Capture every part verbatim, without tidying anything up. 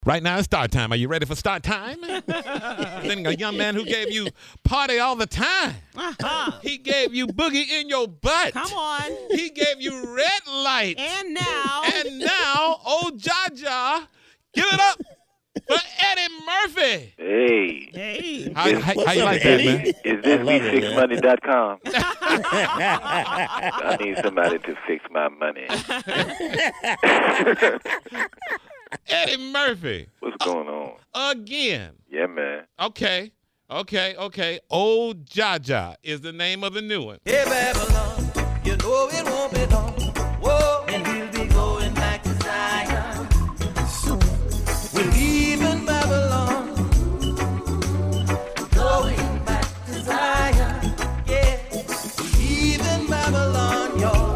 Right now it's start time. Are you ready for start time? Then a young man who gave you party all the time. Uh-huh. He gave you boogie in your butt. Come on. He gave you red light. And now. And now, old Jaja, give it up for Eddie Murphy. Hey. Hey. How, how, how you up, like that, Eddie? man? Is this V six money dot com? I need somebody to fix my money. Eddie Murphy. What's going on? Again. Yeah, man. Okay. Okay, okay. Old Jaja is the name of the new one. Hey, Babylon, you know it won't be long. Whoa, and we'll be going back to Zion soon. We're leaving Babylon, going back to Zion. Yeah, we're leaving Babylon, y'all.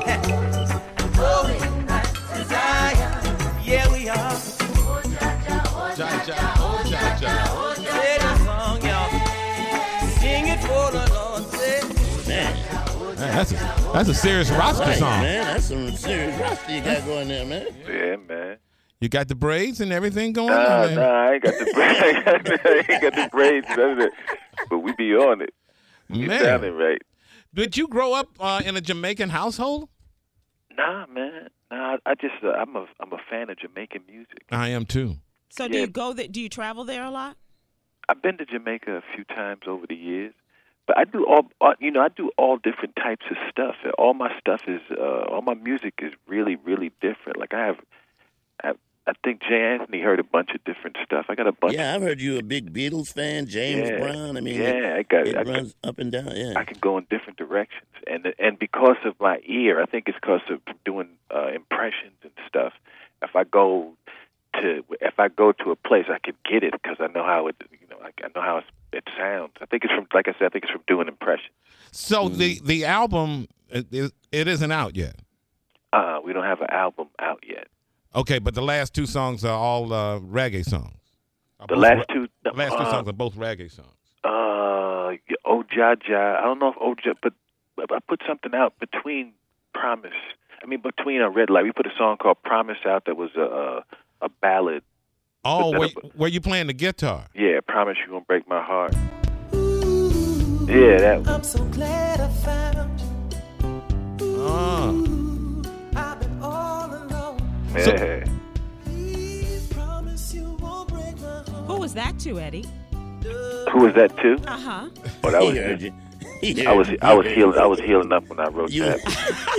Going back to Zion. Yeah, we are. Oh, Jaja, oh, Jaja, oh, Jaja. Say the song, y'all. Sing it for the Lord. Say. Man. Man, that's a, that's a serious roster Right, song. man. That's some serious roster you got going there, man. Yeah, man. You got the braids and everything going Nah, on, man. nah, I ain't got the braids. I ain't got the braids, none of that. But we be on it. You Man. sounding right. Did you grow up uh, in a Jamaican household? Nah, man. Nah, I just uh, I'm a I'm a fan of Jamaican music. I am too. So do Yeah. you go there? Do you travel there a lot? I've been to Jamaica a few times over the years, but I do all, all you know. I do all different types of stuff. All my stuff is, uh, all my music is really, really different. Like I have, I, I think Jay Anthony heard a bunch of different stuff. I got a bunch. Yeah, I've heard you a big Beatles fan, James Yeah. Brown. I mean, Yeah, I got it, I it can- runs up and down. Yeah. I can go in different directions, and and because of my ear, I think it's because of doing uh, impressions and stuff. If I go to if I go to a place, I can get it because I know how it you know I, I know how it, it sounds. I think it's from like I said, I think it's from doing impressions. So the, the album, it, it, it isn't out yet. Uh, we don't have an album out yet. Okay, but the last two songs are all uh, reggae songs. Are The both last ra- two, The last two uh, songs are both reggae songs. Uh, Oh Jaja. I don't know if Oh Jaja, but, but I put something out between Promise. I mean, between a Red Light, we put a song called Promise out that was a a, a ballad. Oh, that where, a- where you playing the guitar? Yeah, Promise You Won't Break My Heart. Yeah, that one. I'm so glad I found you. Oh. I've been all alone. Yeah. Please promise you won't break my heart. Who was that to, Eddie? Who was that too? Uh huh. Oh, that He was heard you. He I heard was you. I was He heard healing you. I was healing up when I wrote You- that.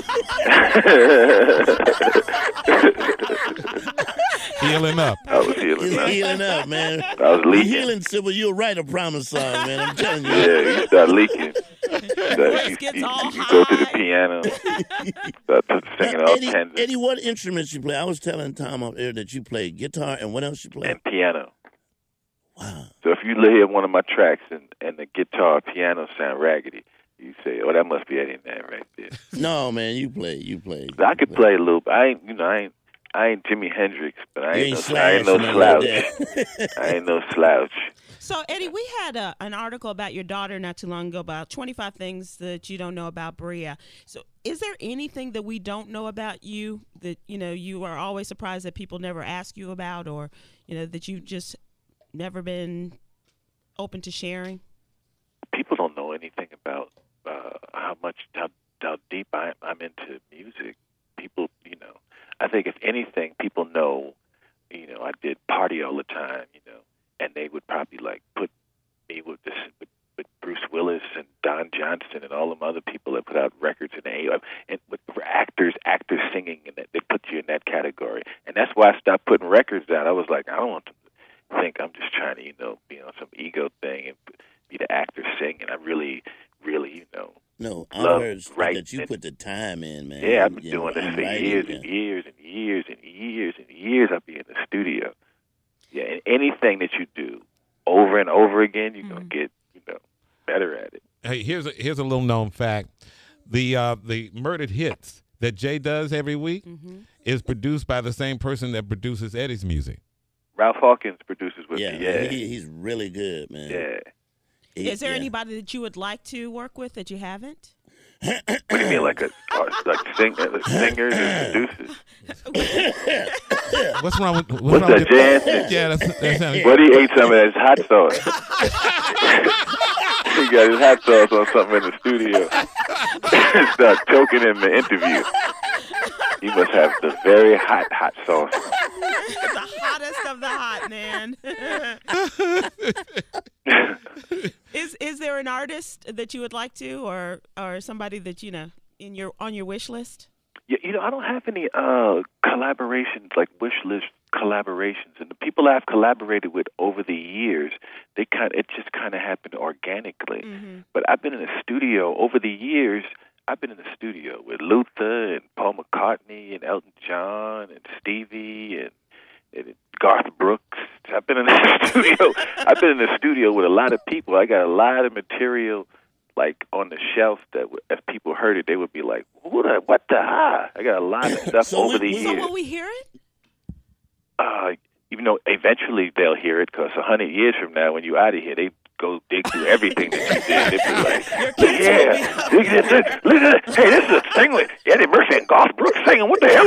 Healing up. I was healing He's up. healing up, man. I was You leaking. healing, Sybil. You'll write a promise song, man. I'm telling you. Yeah, you start leaking. You, Voice you, gets you, all you go to the high. piano, start to singing Now, all Eddie, tenders Eddie, what instruments you play? I was telling Tom up there that you play guitar and what else you play? and piano. Wow. So if you hear one of my tracks and, and the guitar or piano sound raggedy, you say, "Oh, that must be Eddie Man right there." No, man, you play. You play. So I could play a little. I ain't, you know, I ain't, I ain't Jimi Hendrix, but I You ain't, ain't no, I ain't no Slash or slouch. nothing like that. I ain't no slouch. So, Eddie, we had a, an article about your daughter not too long ago about twenty-five things that you don't know about Bria. So, is there anything that we don't know about you that, you know, you are always surprised that people never ask you about, or, you know, that you've just never been open to sharing? People don't know anything about uh, how much how, how deep I, I'm into music. People, you know, I think if anything, people know, you know, I did Party All the Time, you know, and they would probably like put me with this with, with Bruce Willis and Don Johnson and all them other people that put out records in the and with actors, actors singing, and that they put you in that category. And that's why I stopped putting records out. I was like, I don't want them to think I'm just trying to, you know, be on some ego thing and be the actor singing. I really, really, you know. No, I love heard writing that you and- put the time in, man. Yeah, I've been You doing know, this and for writing, years yeah. and years and years and years and years. I'll be in the studio. Yeah, and anything that you do over and over again, you're gonna get, you know, better at it. Hey, here's a, here's a little known fact. The uh, the Murdered Hits that Jay does every week Mm-hmm. is produced by the same person that produces Eddie's music. Ralph Hawkins produces with Yeah, me. Yeah, he, he's really good, man. yeah. He- Is there yeah. anybody that you would like to work with that you haven't? What do you mean, like a uh, like sing, uh, singers and producers? What's wrong with what's, What's wrong that, with Jansen? Yeah, that's that's how Buddy ate some of that hot sauce. He got his hot sauce on something in the studio. Start choking in the interview. He must have the very hot hot sauce. The hottest of the hot, man. is is there an artist that you would like to, or or somebody that you know in your on your wish list? Yeah, you know, I don't have any uh, collaborations, like wish list collaborations, and the people I've collaborated with over the years, they kind of, it just kind of happened organically. Mm-hmm. But I've been in the studio over the years. I've been in the studio with Luther and Paul McCartney and Elton John and Stevie and, and Garth Brooks. I've been in the studio. I've been in the studio with a lot of people. I got a lot of material, like on the shelf that, if people heard it, they would be like, "What the, what the ha?" I got a lot of stuff So over we- the we- So years. will we hear it? Uh, even though eventually they'll hear it, because a hundred years from now, when you're out of here, they go dig through everything that you did. They be like, "Yeah, look at this! Look at this! Hey, this is a thing with Eddie Murphy and Garth Brooks singing. What the hell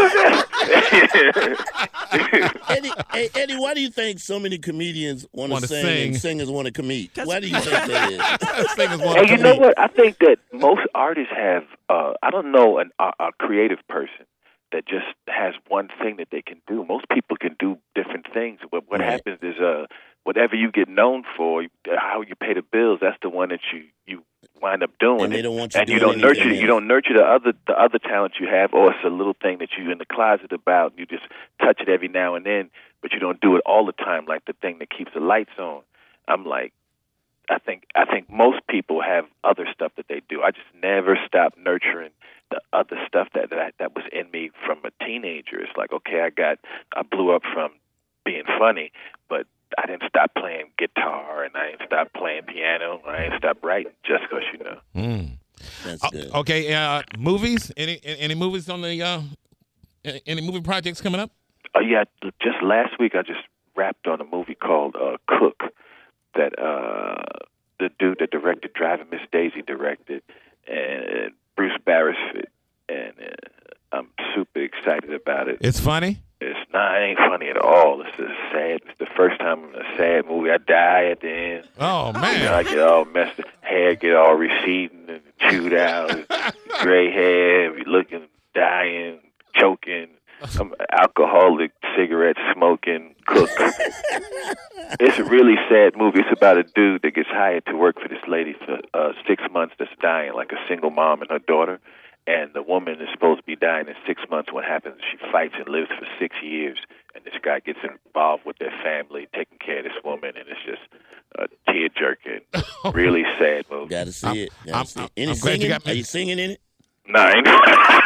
is this?" Eddie, hey, Eddie, why do you think so many comedians want Wanna to sing, sing. and singers want to commit? Why do you think that is? Singers want And to you know what? I think that most artists have, uh, I don't know, an, a, a creative person that just has one thing that they can do. Most people can do different things. What, what Right. happens is uh, whatever you get known for, how you pay the bills, that's the one that you, you wind up doing. And they don't want you and you doing don't nurture anything you else. don't nurture the other the other talent you have, or it's a little thing that you're in the closet about. And you just touch it every now and then, but you don't do it all the time, like the thing that keeps the lights on. I'm like, I think I think most people have other stuff that they do. I just never stop nurturing the other stuff that that, that was in me from a teenager. It's like, okay, I got I blew up from being funny, but I didn't stop playing guitar, and I didn't stop playing piano, and I didn't stop writing just because, you know. Mm. That's Uh, good. okay, uh, movies? Any any movies on the uh, any movie projects coming up? Oh yeah, just last week I just wrapped on a movie called uh, Cook that uh, the dude that directed Driving Miss Daisy directed, and Bruce Beresford, and uh, I'm super excited about it. It's funny. It's not, it ain't funny at all. It's just sad. It's the first time in a sad movie. I die at the end. Oh You know, man. I get all messed up, hair get all receding and chewed out, gray hair, be looking, dying, choking. I'm an alcoholic, cigarette smoking cook. It's a really sad movie. It's about a dude that gets hired to work for this lady for uh, six months that's dying, like a single mom and her daughter. And the woman is supposed to be dying in six months. What happens? She fights and lives for six years. And this guy gets involved with their family, taking care of this woman. And it's just uh, tear-jerking, really sad movie. Gotta see I'm- it. Gotta I'm- see it. I'm- Any I'm glad you singing? got me- Are you singing in it? No, I ain't.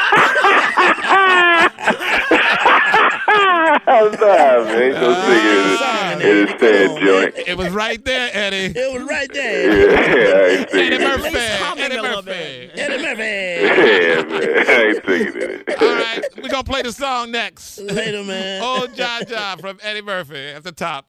I'm sorry, man. Ain't no singing in it. It is sad joint. It was right there, Eddie. It was right there. Yeah, I ain't singing Eddie in it. Murphy. least humming Eddie a little Murphy. bit. Eddie Murphy. Yeah, man. I ain't singing in it. All right, we're gonna play the song next. Later, man. Oh, Ja Ja from Eddie Murphy at the top.